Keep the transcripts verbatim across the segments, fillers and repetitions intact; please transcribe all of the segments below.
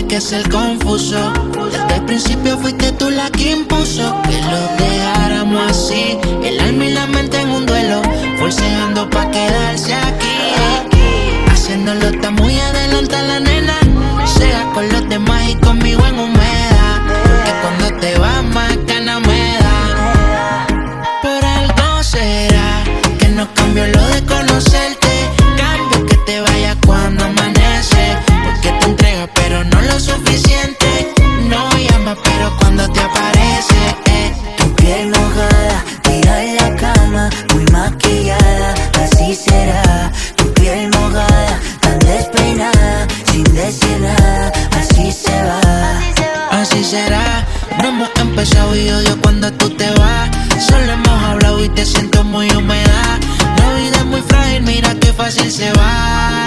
que ser confuso. Desde el principio fuiste tú la que impuso que lo dejáramos así, el alma y la mente en un duelo, forceando pa' quedarse aquí. Haciéndolo está muy adelante la nena, sea con los demás y conmigo en humedad, porque cuando te vas más ganas me da. Por algo será que no cambió lo de conocerte, cambio que te vayas cuando amanece, porque te entregas pero no lo suficiente, no llamas pero cuando te aparece, eh. Tu piel mojada, tira en la cama, muy maquillada, así será. Tu piel mojada, tan despeinada, sin decir nada, así se va. Así será, no hemos empezado y odio cuando tú te vas. Solo hemos hablado y te siento muy húmeda. La vida es muy frágil, mira qué fácil se va.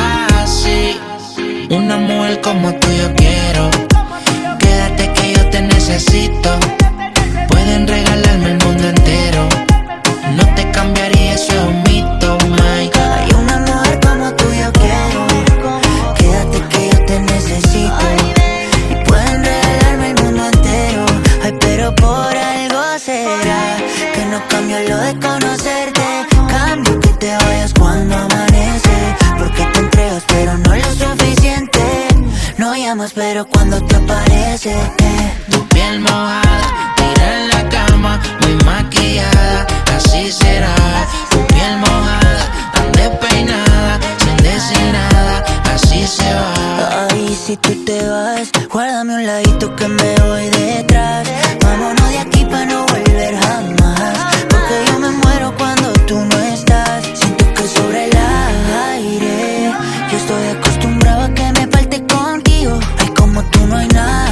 Así, una mujer como tú yo quiero. Quédate que yo te necesito. Pueden regalarme el mundo entero, no te cambiaría, eso es un mito, Mike. Hay una mujer como tú yo quiero. Quédate que yo te necesito. Y pueden regalarme el mundo entero. Ay, pero por algo será que no cambio lo de conocerte, cambio que te vayas cuando amanece, porque te entregas pero no lo suficiente, no llamas pero cuando te aparece, eh. Tu piel mojada, tira en la cama, muy maquillada, así será. Tu piel mojada, tan despeinada, sin decir nada, así se va. Ay, si tú te vas, guárdame un ladito que me voy detrás. Vámonos de aquí pa' no volver jamás, porque yo me muero cuando tú no estás. Siento que sobre el aire yo estoy acostumbrado a que me falte contigo. Ay, como tú no hay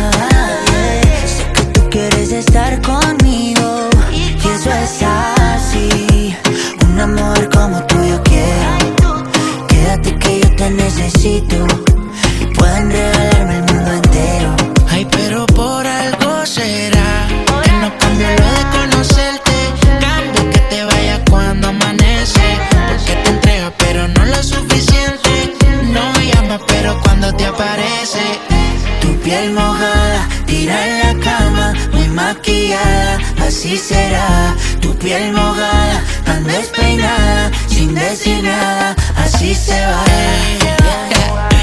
nadie. Sé que tú quieres estar conmigo y eso es así. Un amor como tú yo quiero. Quédate que yo te necesito. Y pueden regalarme el mundo entero. Ay, pero por algo será que no cambio lo de conocerte, cambio que te vayas cuando amanece, porque te entregas pero no lo suficiente, no llamas pero cuando te aparece. Tu piel mojada, tira en la cama, muy maquillada, así será. Tu piel mojada, tan despeinada, sin decir nada, así se va.